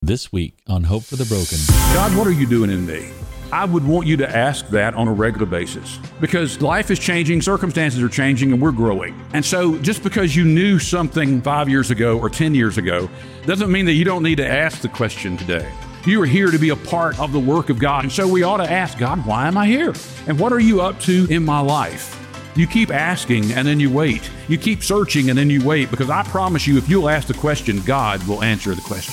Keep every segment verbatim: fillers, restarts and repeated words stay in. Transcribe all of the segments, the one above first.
This week on Hope for the Broken. God, what are you doing in me? I would want you to ask that on a regular basis because life is changing, circumstances are changing, and we're growing. And so just because you knew something five years ago or ten years ago doesn't mean that you don't need to ask the question today. You are here to be a part of the work of God. And so we ought to ask God, why am I here? And what are you up to in my life? You keep asking and then you wait. You keep searching and then you wait, because I promise you, if you'll ask the question, God will answer the question.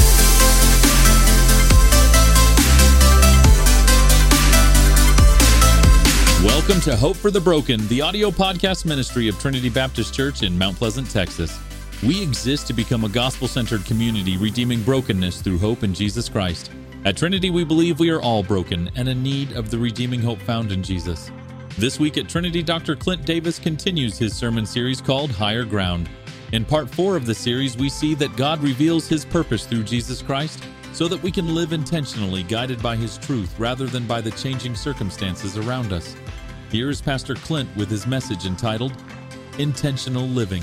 Welcome to Hope for the Broken, the audio podcast ministry of Trinity Baptist Church in Mount Pleasant, Texas. We exist to become a gospel-centered community redeeming brokenness through hope in Jesus Christ. At Trinity, we believe we are all broken and in need of the redeeming hope found in Jesus. This week at Trinity, Doctor Clint Davis continues his sermon series called Higher Ground. In part four of the series, we see that God reveals his purpose through Jesus Christ so that we can live intentionally, guided by his truth rather than by the changing circumstances around us. Here is Pastor Clint with his message entitled Intentional Living.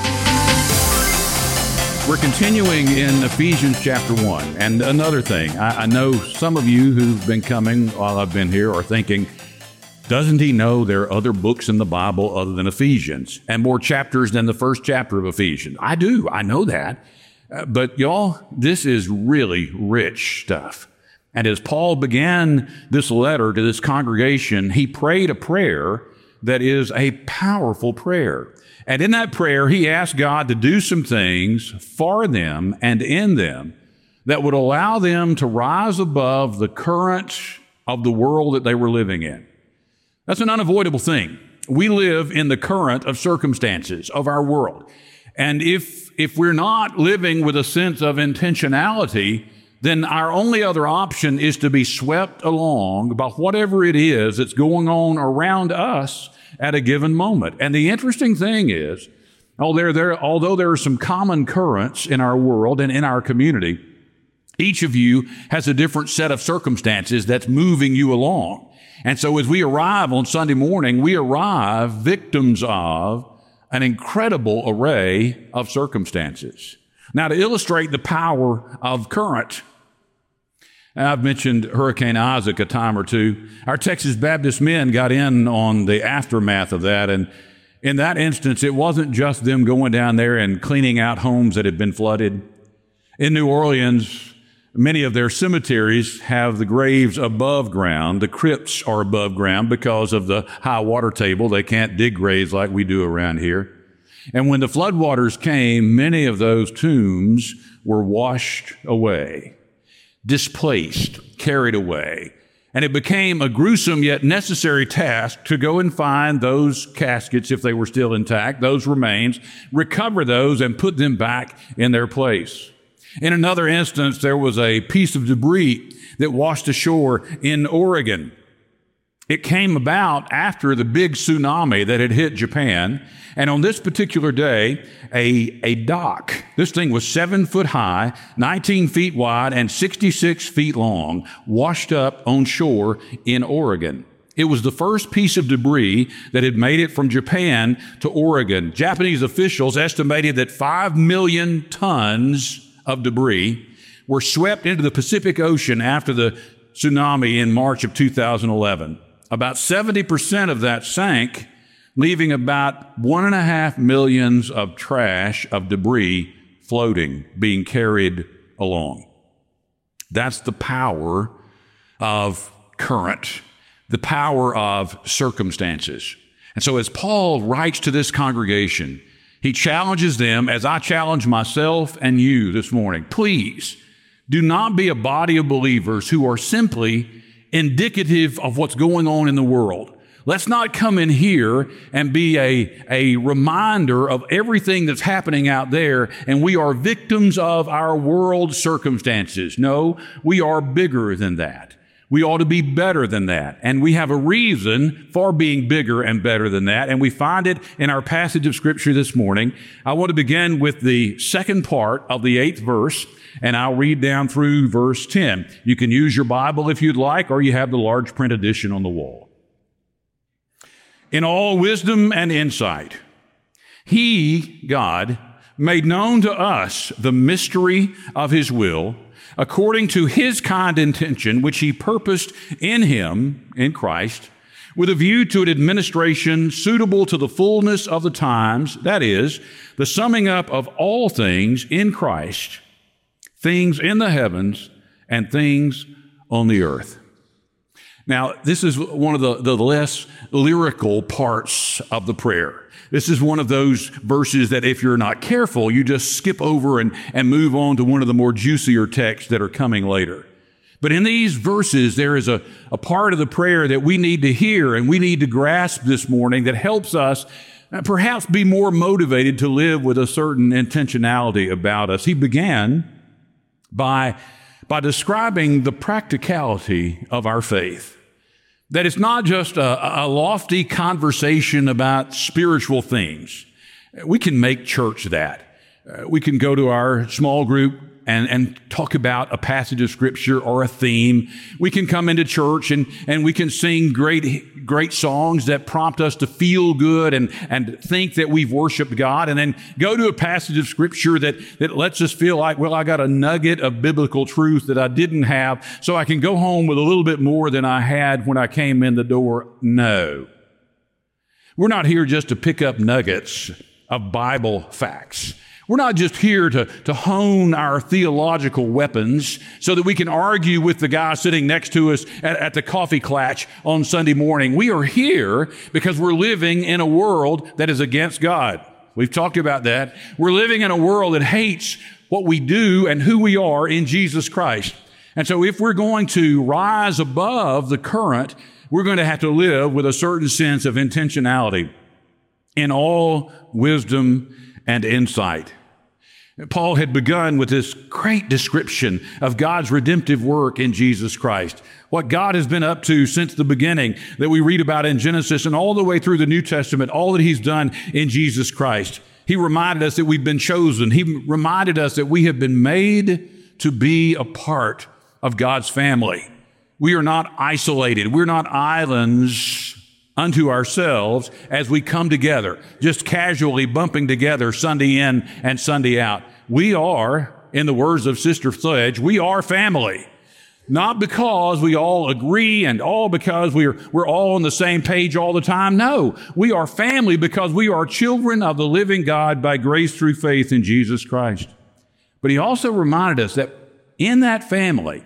We're continuing in Ephesians chapter one. And another thing, I, I know some of you who've been coming while I've been here are thinking, doesn't he know there are other books in the Bible other than Ephesians and more chapters than the first chapter of Ephesians? I do. I know that. Uh, but y'all, this is really rich stuff. And as Paul began this letter to this congregation, he prayed a prayer that is a powerful prayer. And in that prayer, he asked God to do some things for them and in them that would allow them to rise above the current of the world that they were living in. That's an unavoidable thing. We live in the current of circumstances of our world. And if, if we're not living with a sense of intentionality, then our only other option is to be swept along by whatever it is that's going on around us at a given moment. And the interesting thing is, although there, although there are some common currents in our world and in our community, each of you has a different set of circumstances that's moving you along. And so as we arrive on Sunday morning, we arrive victims of an incredible array of circumstances. Now, to illustrate the power of current, I've mentioned Hurricane Isaac a time or two. Our Texas Baptist men got in on the aftermath of that. And in that instance, it wasn't just them going down there and cleaning out homes that had been flooded. In New Orleans, many of their cemeteries have the graves above ground. The crypts are above ground because of the high water table. They can't dig graves like we do around here. And when the floodwaters came, many of those tombs were washed away, displaced, carried away. And it became a gruesome yet necessary task to go and find those caskets, if they were still intact, those remains, recover those and put them back in their place. In another instance, there was a piece of debris that washed ashore in Oregon. It came about after the big tsunami that had hit Japan. And on this particular day, a, a dock, this thing was seven foot high, nineteen feet wide, and sixty-six feet long, washed up on shore in Oregon. It was the first piece of debris that had made it from Japan to Oregon. Japanese officials estimated that five million tons of debris were swept into the Pacific Ocean after the tsunami in March of two thousand eleven. About seventy percent of that sank, leaving about one and a half millions of trash, of debris floating, being carried along. That's the power of current, the power of circumstances. And so as Paul writes to this congregation, he challenges them, as I challenge myself and you this morning. Please do not be a body of believers who are simply indicative of what's going on in the world. Let's not come in here and be a, a reminder of everything that's happening out there, and we are victims of our world circumstances. No, we are bigger than that. We ought to be better than that. And we have a reason for being bigger and better than that. And we find it in our passage of Scripture this morning. I want to begin with the second part of the eighth verse, and I'll read down through verse ten. You can use your Bible if you'd like, or you have the large print edition on the wall. In all wisdom and insight, He, God, made known to us the mystery of His will, according to his kind intention, which he purposed in him, in Christ, with a view to an administration suitable to the fullness of the times, that is, the summing up of all things in Christ, things in the heavens and things on the earth. Now, this is one of the, the less lyrical parts of the prayer. This is one of those verses that if you're not careful, you just skip over and, and move on to one of the more juicier texts that are coming later. But in these verses, there is a, a part of the prayer that we need to hear and we need to grasp this morning that helps us perhaps be more motivated to live with a certain intentionality about us. He began by, by describing the practicality of our faith. That it's not just a, a lofty conversation about spiritual things. We can make church that. Uh, we can go to our small group and, and talk about a passage of Scripture or a theme. We can come into church and, and we can sing great, great songs that prompt us to feel good and, and think that we've worshiped God, and then go to a passage of Scripture that, that lets us feel like, well, I got a nugget of biblical truth that I didn't have, so I can go home with a little bit more than I had when I came in the door. No. We're not here just to pick up nuggets of Bible facts. We're not just here to, to hone our theological weapons so that we can argue with the guy sitting next to us at, at the coffee klatch on Sunday morning. We are here because we're living in a world that is against God. We've talked about that. We're living in a world that hates what we do and who we are in Jesus Christ. And so if we're going to rise above the current, we're going to have to live with a certain sense of intentionality in all wisdom and insight. Paul had begun with this great description of God's redemptive work in Jesus Christ. What God has been up to since the beginning that we read about in Genesis and all the way through the New Testament, all that he's done in Jesus Christ. He reminded us that we've been chosen. He reminded us that we have been made to be a part of God's family. We are not isolated. We're not islands unto ourselves as we come together, just casually bumping together Sunday in and Sunday out. We are, in the words of Sister Sledge, we are family. Not because we all agree and all because we're, we're all on the same page all the time. No, we are family because we are children of the living God by grace through faith in Jesus Christ. But he also reminded us that in that family,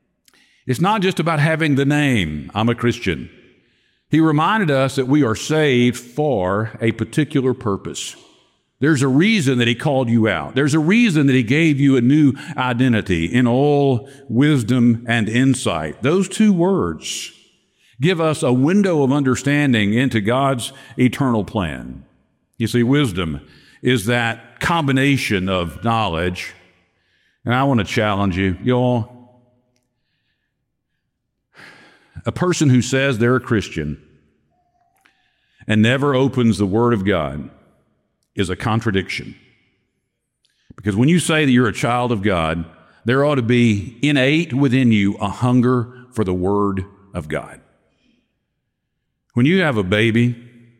it's not just about having the name, I'm a Christian. He reminded us that we are saved for a particular purpose. There's a reason that he called you out. There's a reason that he gave you a new identity in all wisdom and insight. Those two words give us a window of understanding into God's eternal plan. You see, wisdom is that combination of knowledge. And I want to challenge you, y'all. A person who says they're a Christian and never opens the Word of God is a contradiction. Because when you say that you're a child of God, there ought to be innate within you a hunger for the Word of God. When you have a baby,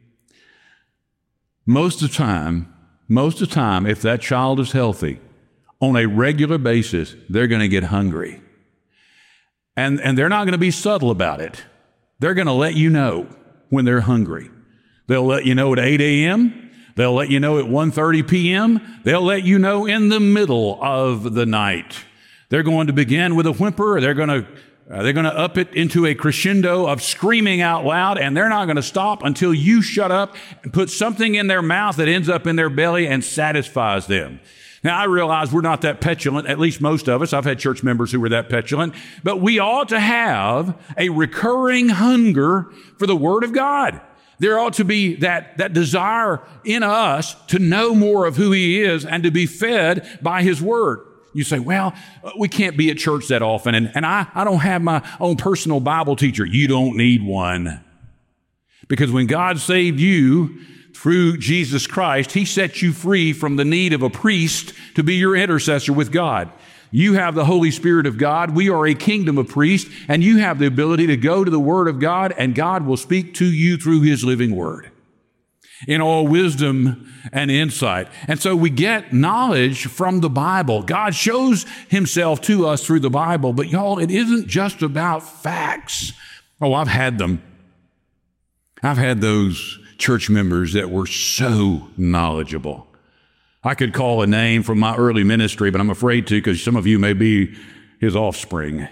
most of the time, most of the time, if that child is healthy, on a regular basis, they're going to get hungry. And, and they're not going to be subtle about it. They're going to let you know when they're hungry. They'll let you know at eight a.m. They'll let you know at one thirty p.m. They'll let you know in the middle of the night. They're going to begin with a whimper. They're going to, uh, they're going to up it into a crescendo of screaming out loud, and they're not going to stop until you shut up and put something in their mouth that ends up in their belly and satisfies them. Now, I realize we're not that petulant, at least most of us. I've had church members who were that petulant. But we ought to have a recurring hunger for the Word of God. There ought to be that, that desire in us to know more of who He is and to be fed by His Word. You say, well, we can't be at church that often, and, and I, I don't have my own personal Bible teacher. You don't need one. Because when God saved you, through Jesus Christ, He set you free from the need of a priest to be your intercessor with God. You have the Holy Spirit of God. We are a kingdom of priests, and you have the ability to go to the Word of God, and God will speak to you through His living Word. in all wisdom and insight. And so we get knowledge from the Bible. God shows himself to us through the Bible. But y'all, it isn't just about facts. Oh, I've had them. I've had those church members that were so knowledgeable. I could call a name from my early ministry, but I'm afraid to because some of you may be his offspring.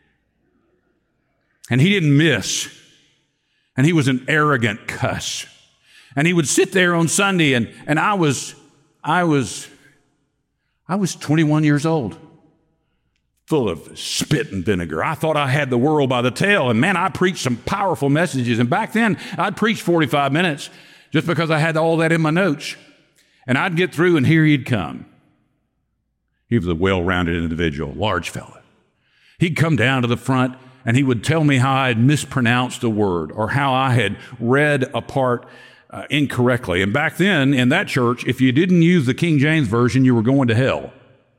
And he didn't miss. And he was an arrogant cuss. And he would sit there on Sunday, and, and I was, I was, I was twenty-one years old, full of spit and vinegar. I thought I had the world by the tail, and man, I preached some powerful messages. And back then, I'd preach forty-five minutes just because I had all that in my notes. And I'd get through, and here he'd come. He was a well-rounded individual, large fella. He'd come down to the front, and he would tell me how I had mispronounced a word or how I had read a part uh, incorrectly. And back then, in that church, if you didn't use the King James Version, you were going to hell.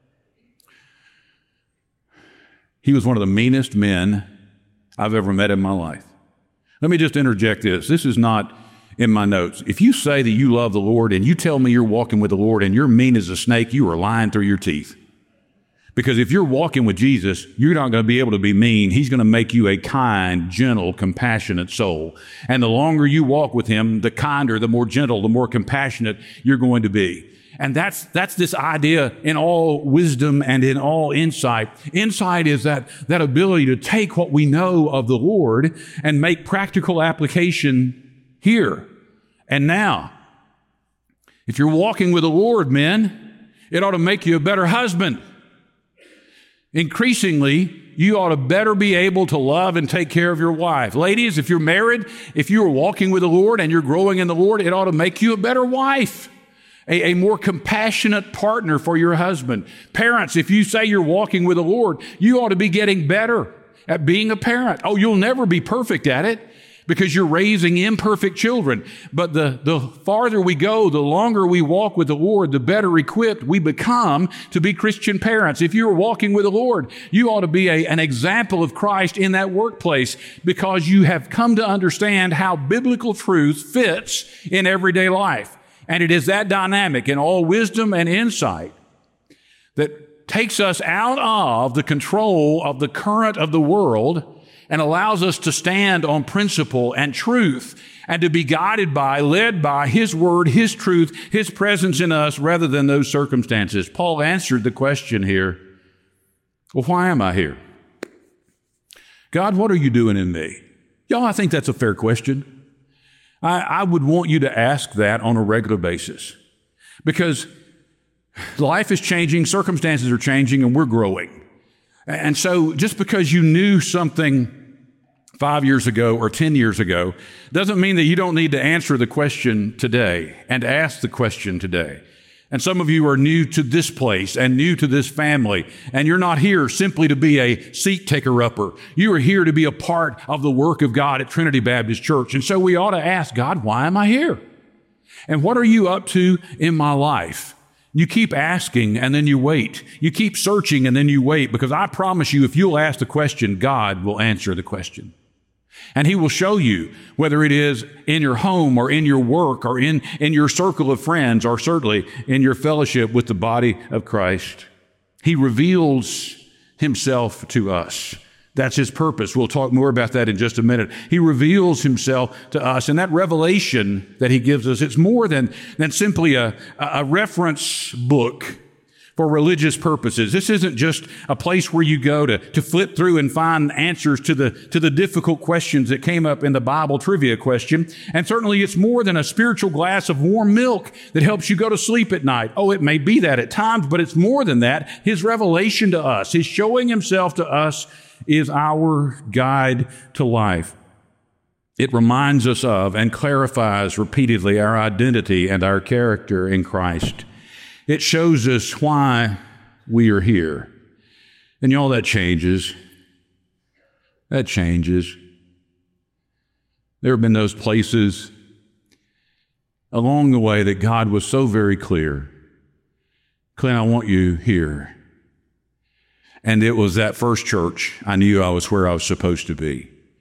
He was one of the meanest men I've ever met in my life. Let me just interject this. This is not in my notes. If you say that you love the Lord and you tell me you're walking with the Lord and you're mean as a snake, you are lying through your teeth. Because if you're walking with Jesus, you're not going to be able to be mean. He's going to make you a kind, gentle, compassionate soul. And the longer you walk with him, the kinder, the more gentle, the more compassionate you're going to be. And that's, that's this idea in all wisdom and in all insight. Insight is that, that ability to take what we know of the Lord and make practical application here and now. If you're walking with the Lord, men, it ought to make you a better husband. Increasingly, you ought to better be able to love and take care of your wife. Ladies, if you're married, if you are walking with the Lord and you're growing in the Lord, it ought to make you a better wife, a, a more compassionate partner for your husband. Parents, if you say you're walking with the Lord, you ought to be getting better at being a parent. Oh, you'll never be perfect at it, because you're raising imperfect children. But the, the farther we go, the longer we walk with the Lord, the better equipped we become to be Christian parents. If you're walking with the Lord, you ought to be a, an example of Christ in that workplace, because you have come to understand how biblical truth fits in everyday life. And it is that dynamic in all wisdom and insight that takes us out of the control of the current of the world and allows us to stand on principle and truth and to be guided by, led by His Word, His truth, His presence in us rather than those circumstances. Paul answered the question here, well, why am I here? God, what are you doing in me? Y'all, I think that's a fair question. I, I would want you to ask that on a regular basis, because life is changing, circumstances are changing, and we're growing. And so just because you knew something five years ago or ten years ago doesn't mean that you don't need to answer the question today and ask the question today. And some of you are new to this place and new to this family, and you're not here simply to be a seat taker-upper. You are here to be a part of the work of God at Trinity Baptist Church. And so we ought to ask God, why am I here? And what are you up to in my life? You keep asking and then you wait. You keep searching and then you wait, because I promise you, if you'll ask the question, God will answer the question. And He will show you, whether it is in your home or in your work or in, in your circle of friends, or certainly in your fellowship with the body of Christ. He reveals Himself to us. That's His purpose. We'll talk more about that in just a minute. He reveals Himself to us. And that revelation that He gives us, it's more than, than simply a, a reference book for religious purposes. This isn't just a place where you go to, to flip through and find answers to the, to the difficult questions that came up in the Bible trivia question. And certainly it's more than a spiritual glass of warm milk that helps you go to sleep at night. Oh, it may be that at times, but it's more than that. His revelation to us, His showing Himself to us, is our guide to life. It reminds us of and clarifies repeatedly our identity and our character in Christ. It shows us why we are here. And y'all, that changes. That changes. There have been those places along the way that God was so very clear. Clint, I want you here. And it was that first church I knew I was where I was supposed to be.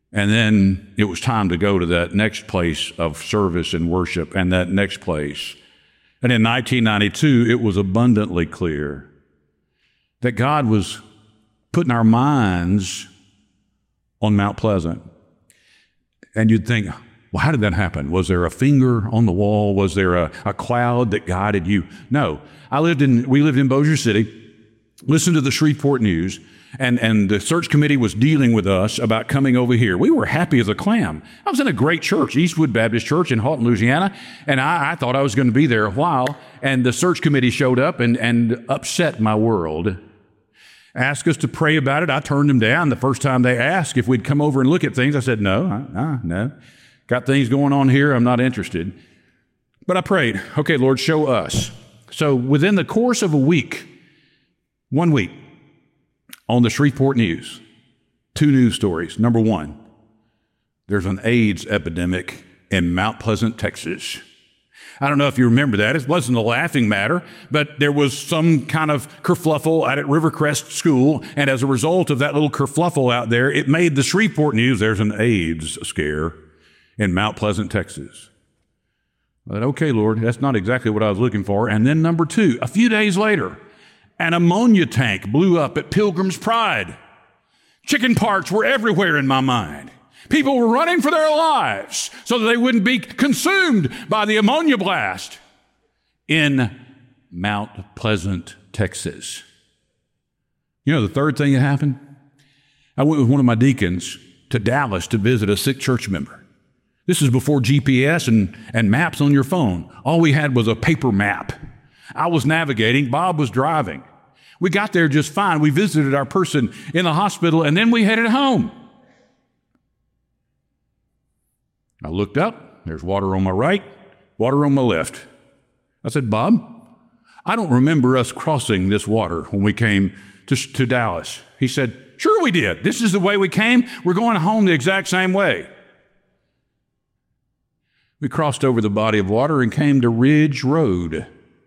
And then it was time to go to that next place of service and worship and that next place. And in nineteen ninety-two, it was abundantly clear that God was putting our minds on Mount Pleasant. And you'd think, well, how did that happen? Was there a finger on the wall? Was there a, a cloud that guided you? No. I lived in, we lived in Bossier City, listened to the Shreveport News, and, and the search committee was dealing with us about coming over here. We were happy as a clam. I was in a great church, Eastwood Baptist Church in Houghton, Louisiana, and I, I thought I was going to be there a while, and the search committee showed up and, and upset my world. Asked us to pray about it. I turned them down the first time they asked if we'd come over and look at things. I said, no, uh, no. Got things going on here. I'm not interested. But I prayed, okay, Lord, show us. So within the course of a week, one week, on the Shreveport News, two news stories. Number one, there's an AIDS epidemic in Mount Pleasant, Texas. I don't know if you remember that. It wasn't a laughing matter, but there was some kind of kerfluffle out at Rivercrest School, and as a result of that little kerfluffle out there, it made the Shreveport News, there's an AIDS scare in Mount Pleasant, Texas. I said, okay, Lord, that's not exactly what I was looking for. And then number two, a few days later, an ammonia tank blew up at Pilgrim's Pride. Chicken parts were everywhere in my mind. People were running for their lives so that they wouldn't be consumed by the ammonia blast in Mount Pleasant, Texas. You know the third thing that happened? I went with one of my deacons to Dallas to visit a sick church member. This is before G P S and, and maps on your phone. All we had was a paper map. I was navigating. Bob was driving. We got there just fine. We visited our person in the hospital, and then we headed home. I looked up. There's water on my right, water on my left. I said, Bob, I don't remember us crossing this water when we came to, to Dallas. He said, sure we did. This is the way we came. We're going home the exact same way. We crossed over the body of water and came to Ridge Road.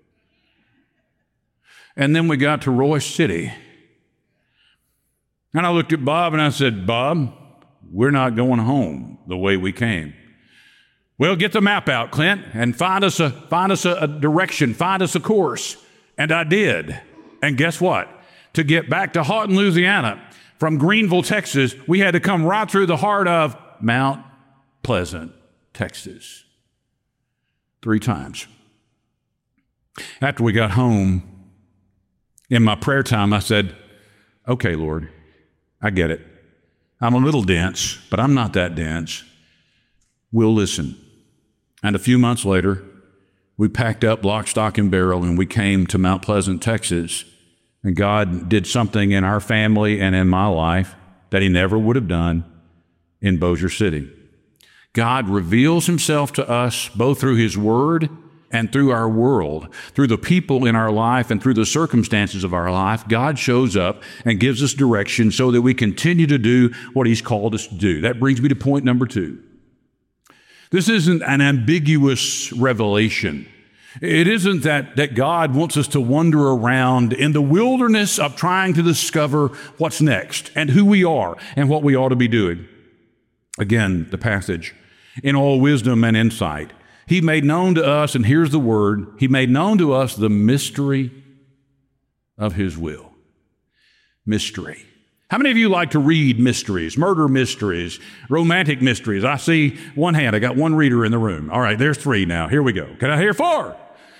And then we got to Royce City. And I looked at Bob and I said, Bob, we're not going home the way we came. Well, get the map out, Clint, and find us a find us a, a direction, find us a course. And I did. And guess what? To get back to Houghton, Louisiana, from Greenville, Texas, we had to come right through the heart of Mount Pleasant, Texas. Three times. After we got home, in my prayer time, I said, okay, Lord, I get it. I'm a little dense, but I'm not that dense. We'll listen. And a few months later, we packed up lock, stock, and barrel, and we came to Mount Pleasant, Texas. And God did something in our family and in my life that He never would have done in Bossier City. God reveals Himself to us both through His Word and through our world, through the people in our life and through the circumstances of our life. God shows up and gives us direction so that we continue to do what He's called us to do. That brings me to point number two. This isn't an ambiguous revelation. It isn't that, that God wants us to wander around in the wilderness of trying to discover what's next and who we are and what we ought to be doing. Again, the passage, in all wisdom and insight, He made known to us, and here's the word, He made known to us the mystery of His will. Mystery. How many of you like to read mysteries, murder mysteries, romantic mysteries? I see one hand. I got one reader in the room. All right, there's three now. Here we go. Can I hear four?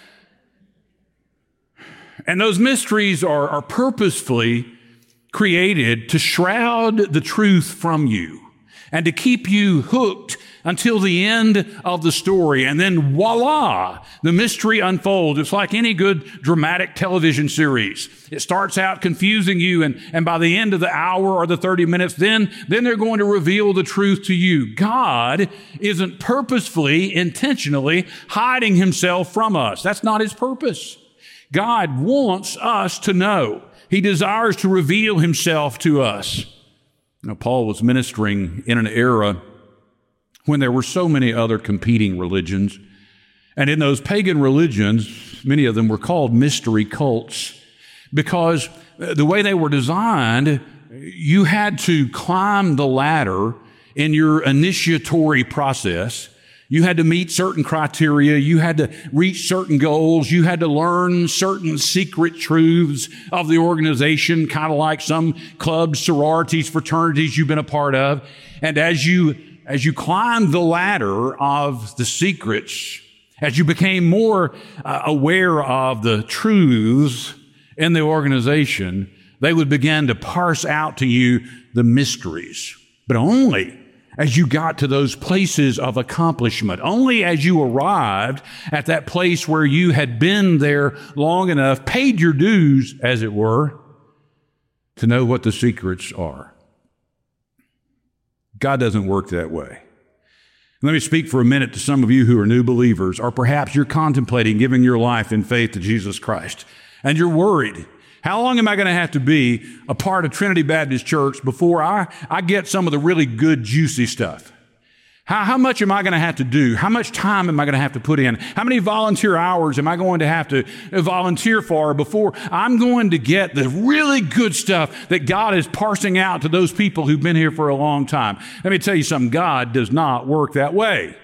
And those mysteries are, are purposefully created to shroud the truth from you and to keep you hooked until the end of the story. And then voila, the mystery unfolds. It's like any good dramatic television series. It starts out confusing you, and, and by the end of the hour or the thirty minutes, then, then they're going to reveal the truth to you. God isn't purposefully, intentionally hiding Himself from us. That's not His purpose. God wants us to know. He desires to reveal Himself to us. Now, Paul was ministering in an era when there were so many other competing religions. And in those pagan religions, many of them were called mystery cults because the way they were designed, you had to climb the ladder in your initiatory process. You had to meet certain criteria. You had to reach certain goals. You had to learn certain secret truths of the organization, kind of like some clubs, sororities, fraternities you've been a part of. And as you, as you climbed the ladder of the secrets, as you became more uh, aware of the truths in the organization, they would begin to parse out to you the mysteries. But only as you got to those places of accomplishment, only as you arrived at that place where you had been there long enough, paid your dues, as it were, to know what the secrets are. God doesn't work that way. Let me speak for a minute to some of you who are new believers, or perhaps you're contemplating giving your life in faith to Jesus Christ, and you're worried. How long am I going to have to be a part of Trinity Baptist Church before I, I get some of the really good, juicy stuff? How, how much am I going to have to do? How much time am I going to have to put in? How many volunteer hours am I going to have to volunteer for before I'm going to get the really good stuff that God is parsing out to those people who've been here for a long time? Let me tell you something. God does not work that way.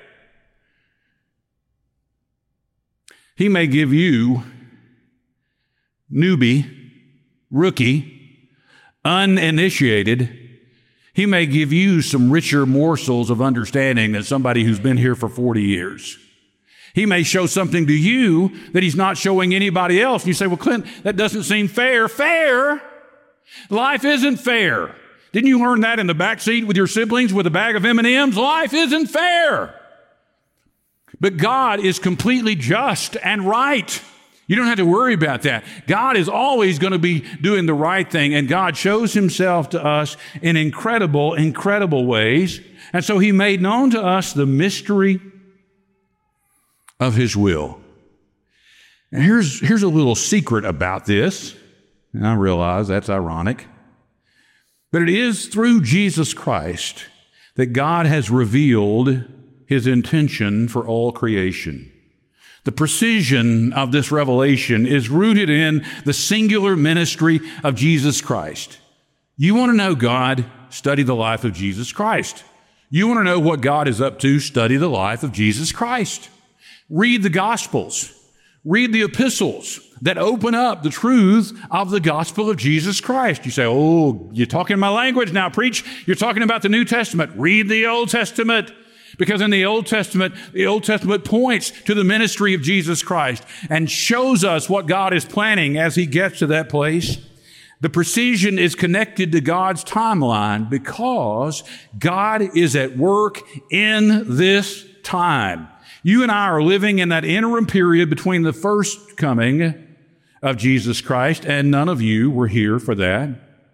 He may give you, newbie, rookie, uninitiated, He may give you some richer morsels of understanding than somebody who's been here for forty years. He may show something to you that He's not showing anybody else. And you say, well, Clint, that doesn't seem fair. Fair? Life isn't fair. Didn't you learn that in the back seat with your siblings with a bag of M and M's? Life isn't fair. But God is completely just and right. You don't have to worry about that. God is always going to be doing the right thing, and God shows Himself to us in incredible, incredible ways. And so He made known to us the mystery of His will. And here's, here's a little secret about this, and I realize that's ironic, but it is through Jesus Christ that God has revealed His intention for all creation. The precision of this revelation is rooted in the singular ministry of Jesus Christ. You want to know God? Study the life of Jesus Christ. You want to know what God is up to? Study the life of Jesus Christ. Read the Gospels. Read the epistles that open up the truth of the gospel of Jesus Christ. You say, oh, you're talking my language now, preach. You're talking about the New Testament. Read the Old Testament. Because in the Old Testament, the Old Testament points to the ministry of Jesus Christ and shows us what God is planning as He gets to that place. The precision is connected to God's timeline because God is at work in this time. You and I are living in that interim period between the first coming of Jesus Christ, and none of you were here for that.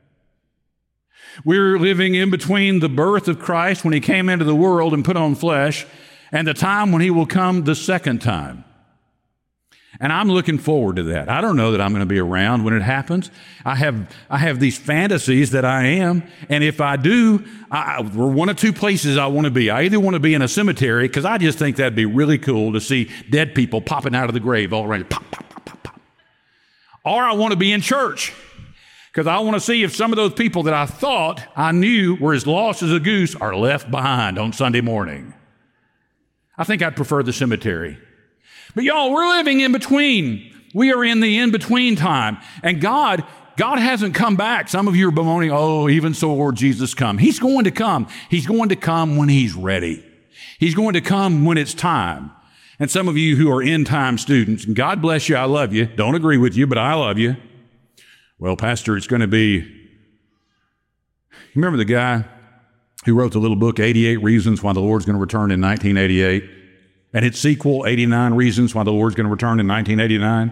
We're living in between the birth of Christ when He came into the world and put on flesh and the time when He will come the second time. And I'm looking forward to that. I don't know that I'm going to be around when it happens. I have, I have these fantasies that I am. And if I do, I, we're one of two places I want to be. I either want to be in a cemetery because I just think that'd be really cool to see dead people popping out of the grave all around. Pop, pop, pop, pop, pop. Or I want to be in church. Because I want to see if some of those people that I thought I knew were as lost as a goose are left behind on Sunday morning. I think I'd prefer the cemetery. But y'all, we're living in between. We are in the in-between time. And God, God hasn't come back. Some of you are bemoaning, oh, even so, Lord Jesus, come. He's going to come. He's going to come when He's ready. He's going to come when it's time. And some of you who are end-time students, and God bless you, I love you. Don't agree with you, but I love you. Well, Pastor, it's going to be, you remember the guy who wrote the little book, eighty-eight Reasons Why the Lord's Going to Return in nineteen eighty-eight, and its sequel, eighty-nine Reasons Why the Lord's Going to Return in nineteen eighty-nine?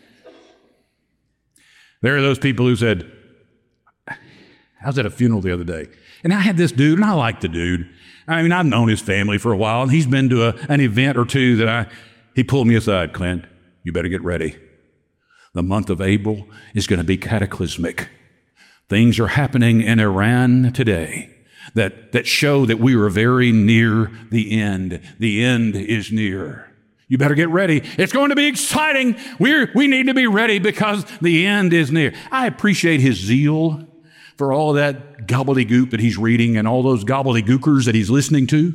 There are those people who said, I was at a funeral the other day, and I had this dude, and I like the dude. I mean, I've known his family for a while, and he's been to a, an event or two that I, he pulled me aside, Clint, you better get ready. The month of April is going to be cataclysmic. Things are happening in Iran today that, that show that we are very near the end. The end is near. You better get ready. It's going to be exciting. We're, we need to be ready because the end is near. I appreciate his zeal for all that gobbledygook that he's reading and all those gobbledygookers that he's listening to.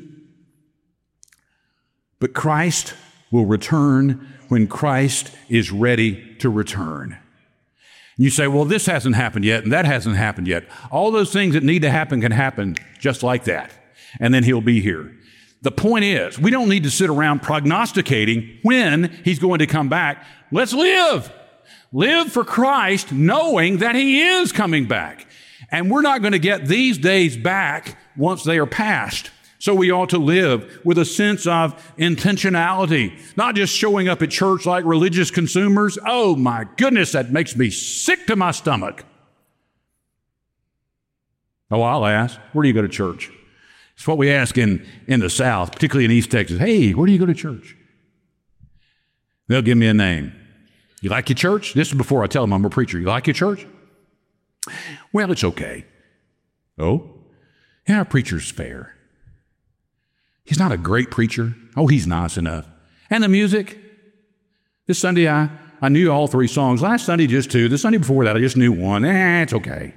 But Christ will return when Christ is ready to return. You say, well, this hasn't happened yet, and that hasn't happened yet. All those things that need to happen can happen just like that. And then he'll be here. The point is, we don't need to sit around prognosticating when he's going to come back. Let's live. Live for Christ, knowing that he is coming back. And we're not going to get these days back once they are past. So we ought to live with a sense of intentionality, not just showing up at church like religious consumers. Oh my goodness, that makes me sick to my stomach. Oh, I'll ask, where do you go to church? It's what we ask in, in the South, particularly in East Texas. Hey, where do you go to church? They'll give me a name. You like your church? This is before I tell them I'm a preacher. You like your church? Well, it's okay. Oh? Yeah, our preacher's fair. He's not a great preacher. Oh, he's nice enough. And the music? This Sunday, I, I knew all three songs. Last Sunday, just two. The Sunday before that, I just knew one. Eh, it's okay.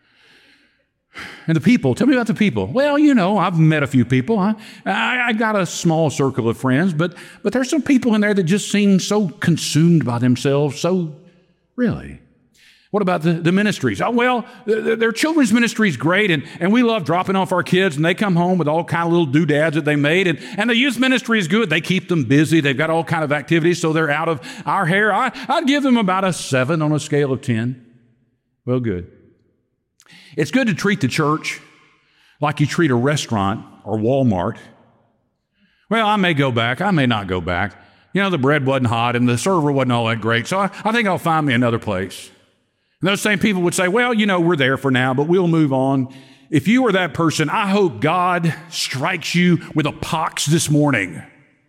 And the people, tell me about the people. Well, you know, I've met a few people. I, I, I got a small circle of friends, but, but there's some people in there that just seem so consumed by themselves. So, really? What about the, the ministries? Oh, well, their, their children's ministry is great, and, and we love dropping off our kids, and they come home with all kind of little doodads that they made, and, and the youth ministry is good. They keep them busy. They've got all kind of activities, so they're out of our hair. I, I'd give them about a seven on a scale of ten. Well, good. It's good to treat the church like you treat a restaurant or Walmart. Well, I may go back. I may not go back. You know, the bread wasn't hot, and the server wasn't all that great, so I, I think I'll find me another place. And those same people would say, well, you know, we're there for now, but we'll move on. If you were that person, I hope God strikes you with a pox this morning.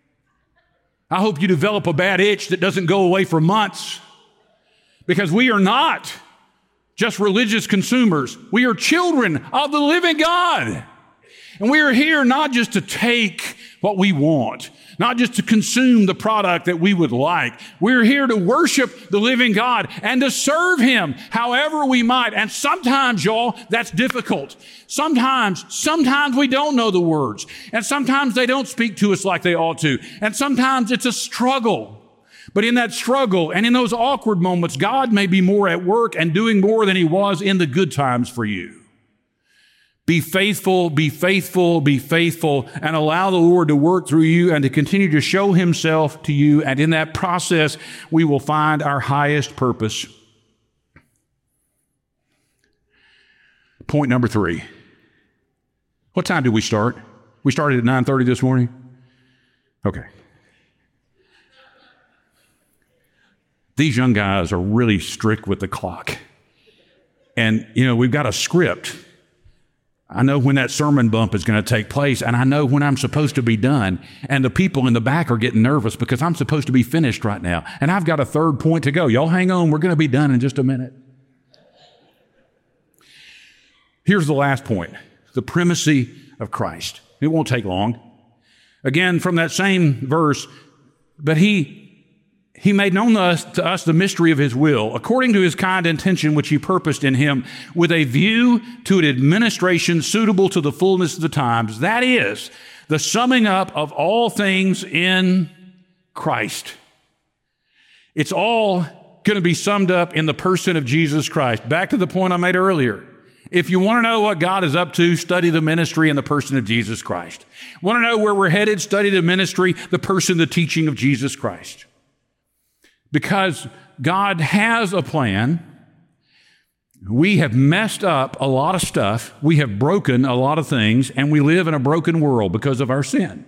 I hope you develop a bad itch that doesn't go away for months. Because we are not just religious consumers. We are children of the living God. And we are here not just to take what we want, not just to consume the product that we would like. We're here to worship the living God and to serve him however we might. And sometimes, y'all, that's difficult. Sometimes, sometimes we don't know the words. And sometimes they don't speak to us like they ought to. And sometimes it's a struggle. But in that struggle and in those awkward moments, God may be more at work and doing more than he was in the good times for you. Be faithful, be faithful, be faithful, and allow the Lord to work through you and to continue to show himself to you. And in that process, we will find our highest purpose. Point number three. What time did we start? We started at nine thirty this morning? Okay. These young guys are really strict with the clock. And, you know, we've got a script. I know when that sermon bump is going to take place, and I know when I'm supposed to be done. And the people in the back are getting nervous because I'm supposed to be finished right now. And I've got a third point to go. Y'all hang on. We're going to be done in just a minute. Here's the last point, the primacy of Christ. It won't take long. Again, from that same verse, but he... He made known to us, to us the mystery of his will, according to his kind intention which he purposed in him, with a view to an administration suitable to the fullness of the times. That is, the summing up of all things in Christ. It's all going to be summed up in the person of Jesus Christ. Back to the point I made earlier. If you want to know what God is up to, study the ministry and the person of Jesus Christ. Want to know where we're headed? Study the ministry, the person, the teaching of Jesus Christ. Because God has a plan. We have messed up a lot of stuff. We have broken a lot of things, and we live in a broken world because of our sin.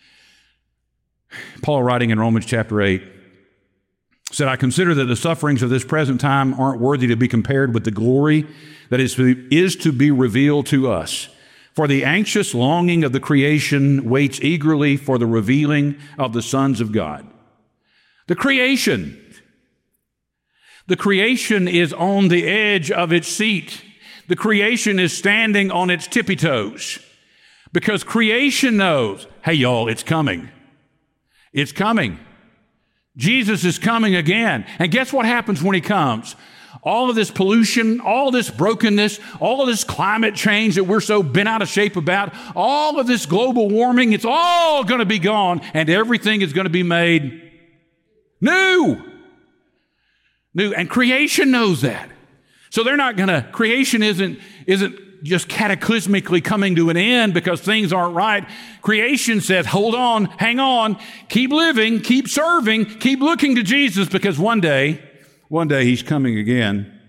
Paul, writing in Romans chapter eight, said, I consider that the sufferings of this present time aren't worthy to be compared with the glory that is is to be revealed to us. For the anxious longing of the creation waits eagerly for the revealing of the sons of God. The creation. The creation is on the edge of its seat. The creation is standing on its tippy toes. Because creation knows, hey y'all, it's coming. It's coming. Jesus is coming again. And guess what happens when he comes? All of this pollution, all this brokenness, all of this climate change that we're so bent out of shape about, all of this global warming, it's all going to be gone, and everything is going to be made new. New. And creation knows that. So they're not going to, creation isn't, isn't just cataclysmically coming to an end because things aren't right. Creation says, hold on, hang on, keep living, keep serving, keep looking to Jesus, because one day, one day he's coming again.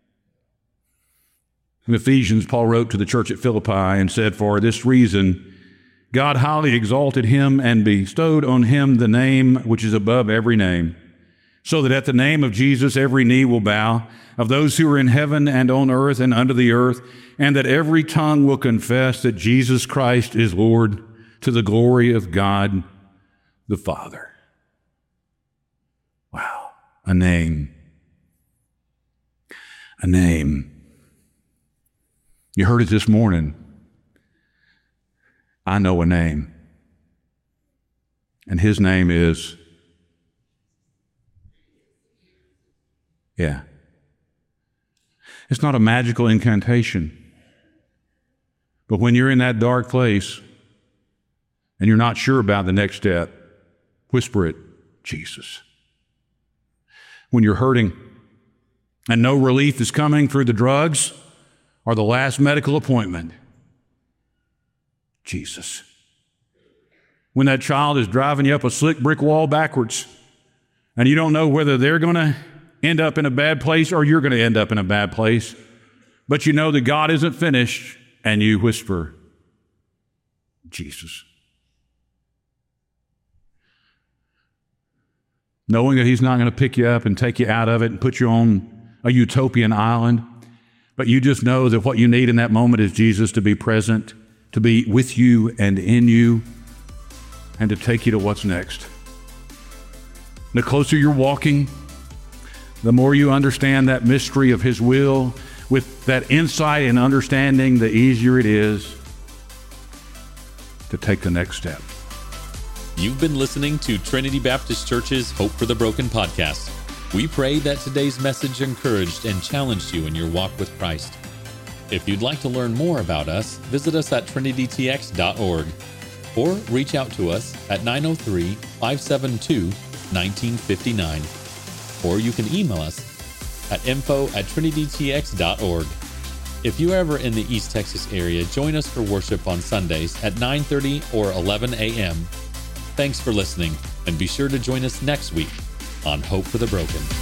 In Ephesians, Paul wrote to the church at Philippi and said, for this reason, God highly exalted him and bestowed on him the name which is above every name, so that at the name of Jesus every knee will bow, of those who are in heaven and on earth and under the earth, and that every tongue will confess that Jesus Christ is Lord, to the glory of God the Father. Wow, a name. A name. You heard it this morning. I know a name. And his name is, yeah. It's not a magical incantation. But when you're in that dark place and you're not sure about the next step, whisper it, Jesus. When you're hurting and no relief is coming through the drugs or the last medical appointment, Jesus. When that child is driving you up a slick brick wall backwards and you don't know whether they're going to end up in a bad place or you're going to end up in a bad place, but you know that God isn't finished, and you whisper, Jesus. Knowing that he's not going to pick you up and take you out of it and put you on a utopian island, but you just know that what you need in that moment is Jesus to be present, to be with you and in you, and to take you to what's next. The closer you're walking, the more you understand that mystery of his will. With that insight and understanding, the easier it is to take the next step. You've been listening to Trinity Baptist Church's Hope for the Broken podcast. We pray that today's message encouraged and challenged you in your walk with Christ. If you'd like to learn more about us, visit us at trinity t x dot org or reach out to us at nine oh three, five seven two, one nine five nine. Or you can email us at info at trinity t x dot org. If you're ever in the East Texas area, join us for worship on Sundays at nine thirty or eleven a.m. Thanks for listening, and be sure to join us next week on Hope for the Broken.